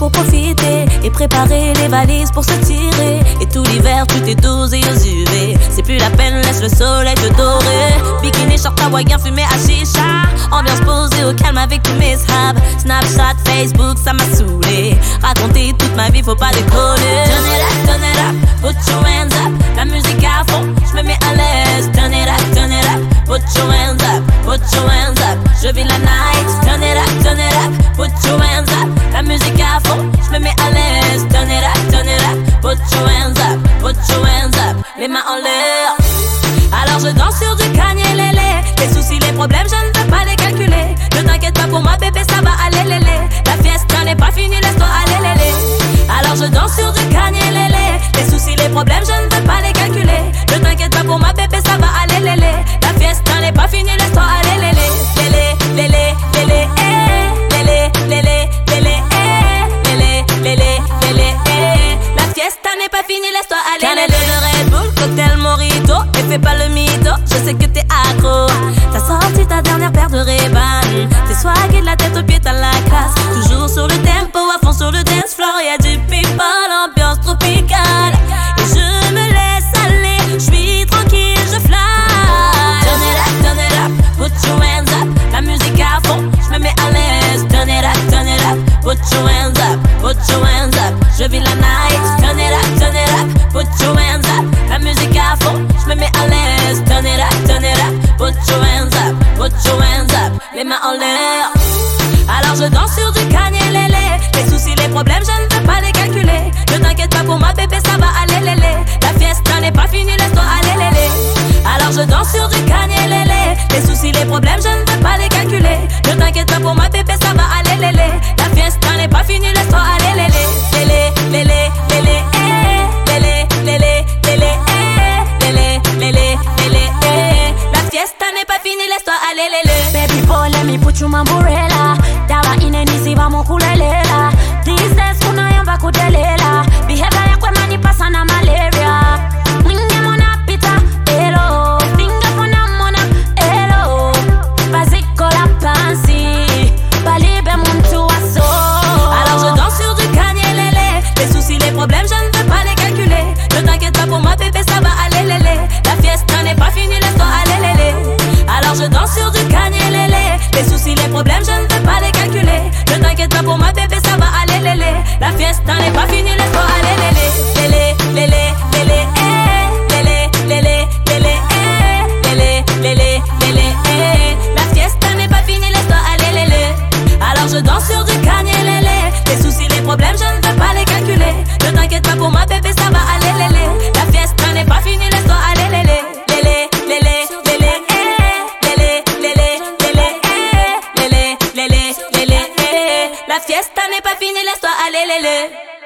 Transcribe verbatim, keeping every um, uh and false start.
pour profiter et préparer les valises pour se tirer. Et tout l'hiver tu t'es dosé aux U V. C'est plus la peine, laisse le soleil te dorer. Bikini, short hawaïen, fumé à chicha. Ambiance posée au calme avec tous mes habs. Snapchat, Facebook, ça m'a saoulé. Raconter toute ma vie, faut pas décoller. Turn it up, turn it up, put your hands up. La musique à fond, j'me mets à l'aise. Turn it up, turn it up, put your hands up, put your hands up. Je vis la night. Turn it up, turn it up, put your hands up. La musique à fond, j'me mets à l'aise. Turn it up, turn it up, put your hands up, put your hands up. Les mains en l'air. Alors je danse sur du Kanye lélé. Les soucis, les problèmes, je ne peux pas les calculer. Ne t'inquiète pas pour moi bébé, ça va aller lélé. La fiesta n'est pas finie, laisse-toi aller lélé. Alors je danse sur du Kanye lélé. Les soucis, les problèmes, je ne peux pas les calculer. Ne t'inquiète pas pour moi bébé, ça va aller lélé. La fiesta n'est pas finie, laisse-toi aller lélé. Lélé, lélé, lélé, eh. Lélé, lélé, lélé, eh. Lélé, lélé, lélé, eh. La fiesta n'est pas finie, laisse-toi aller lélé. De Red Bull, cocktail mojito. Et fais pas le mytho, je sais que t'es accro. T'as sorti ta dernière paire de Ray-Ban. T'es swagué de la tête aux pieds, t'as la classe. Toujours sur le tempo, à fond sur le dance floor. Y'a du people, ambiance tropicale. Et je me laisse aller, j'suis tranquille, je fly. Turn it up, turn it up, put your hands up. La musique à fond, j'me mets à l'aise. Turn it up, turn it up, put your hands up, put your hands up. Je vis la night. Turn it up, turn it up, put your hands up. La musique à fond, j'me mets à l'aise. Turn it up, turn it up, put your hands up, put your hands up. Les mains en l'air. Alors je danse sur du Kanye lélé. Les soucis, les problèmes, je ne peux pas les calculer. Ne t'inquiète pas pour moi bébé, ça va aller lélé. La fiesta n'est pas finie, laisse-toi aller lélé. Alors je danse sur du Kanye lélé. Les soucis, les problèmes, je ne peux pas les calculer. Ne t'inquiète pas pour moi bébé, ça va aller lélé. La fiesta n'est pas finie, laisse-toi aller lélé. Lélé, lélé, lélé, eh. Lélé, lélé, lélé, eh. Lélé, lélé, lélé, eh. La fiesta n'est pas finie, laisse-toi aller lélé. Baby boy, let me put you my umbrella. Dawa inenisi vamos kulelela. These days kuna yamba kudelela. Behavior yakwe mani pasa na malaria. Mwinge mona pita, hello. Finger fona mona, hello. Basico la pansi. Balibe muntu aso. Alors je danse sur du Kanye lélé. Les soucis, les problèmes, je ne peux pas les calculer. Ne t'inquiète pas pour moi bébé, ça va aller lélé. La fiesta n'est pas finie, laisse-toi aller lélé. Alors je danse sur du Kanye lélé. Les soucis, les problèmes, je ne peux pas les calculer. Ne t'inquiète pas pour moi bébé, ça va aller lélé. La fiesta n'est pas finie, laisse-toi aller lélé. Lélé, lélé, lélé, eh. Lélé, lélé, lélé, eh. Lélé, lélé, lélé, eh. La fiesta n'est pas finie, laisse-toi aller lélé. Alors je danse sur du Kanye lélé. Les soucis, les problèmes, je ne peux pas les calculer. Ne t'inquiète pas pour moi bébé, ça va aller lélé. La fiesta n'est pas finie, laisse-toi aller lélé. Lélé, lélé, lélé, eh. Lélé, lélé, lélé, eh. Lélé, lélé, lélé, eh. La fiesta n'est pas finie, laisse-toi aller lélé.